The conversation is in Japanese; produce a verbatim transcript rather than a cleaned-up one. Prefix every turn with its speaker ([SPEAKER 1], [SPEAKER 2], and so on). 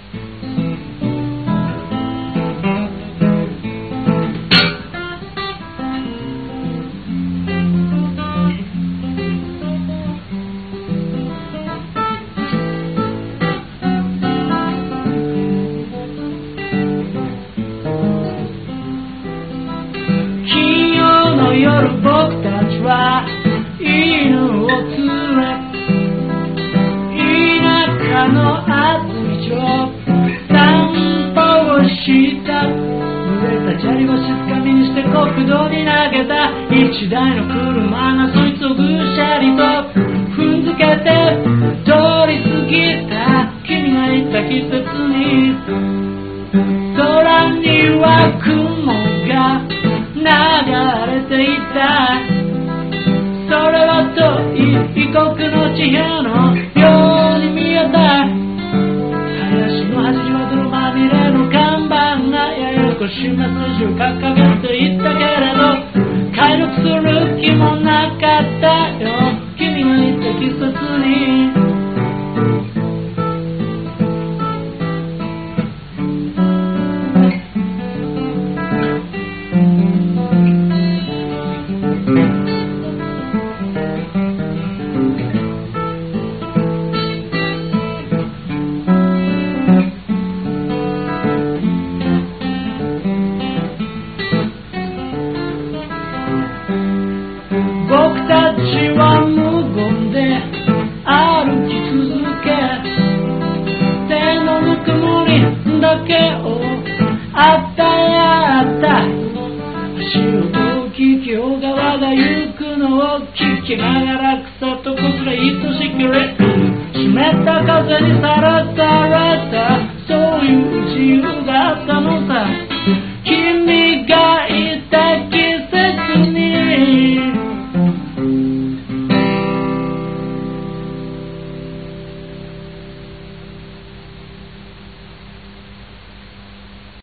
[SPEAKER 1] 夜僕たちは犬を連れ田舎のあつ道を散歩をした。濡れた砂利を静かみにして国道に投げた。一台の車がそいつをぐしゃりと踏んづけて通り過ぎた。君がいた季節に空には雲が流れていた。それは遠い異国の地平のように見えた。林の端には泥まみれの看板がややこしいメッセージを掲げていたけれど、解読する気もなかったよ。君がいた季節に僕たちは無言で歩き続け、手のぬくもりだけを与え合った。足音を聞き小川が行くのを聞きながら草とこすれ愛しきれ、湿った風にさらされた。そういう